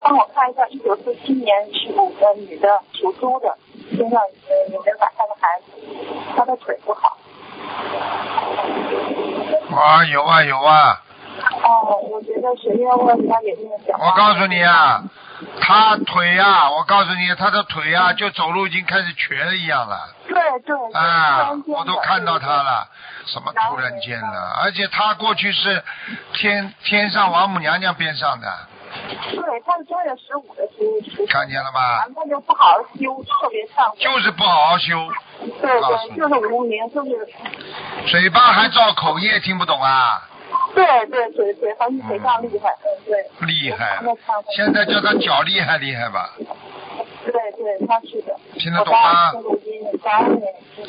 帮我看一下1947年属的女的，属猪的，身上有没有打胎的孩子？她的腿不好。 有啊。 哦，我觉得谁要问他也这么讲。 我告诉你啊，他腿啊，我告诉你，他的腿啊，就走路已经开始瘸了一样了。 对。 啊，我都看到他了，什么突然间了？而且他过去是天上王母娘娘边上的。 对，他是正月15的时看见了吧？ 他就不好好修，特别上火。 就是不好好修。 对，就是无名，就是嘴巴还造口业，听不懂啊？ 对，好像腿上厉害，对。 厉害。现在叫他脚厉害吧？ 对，他是的。 听得懂吗？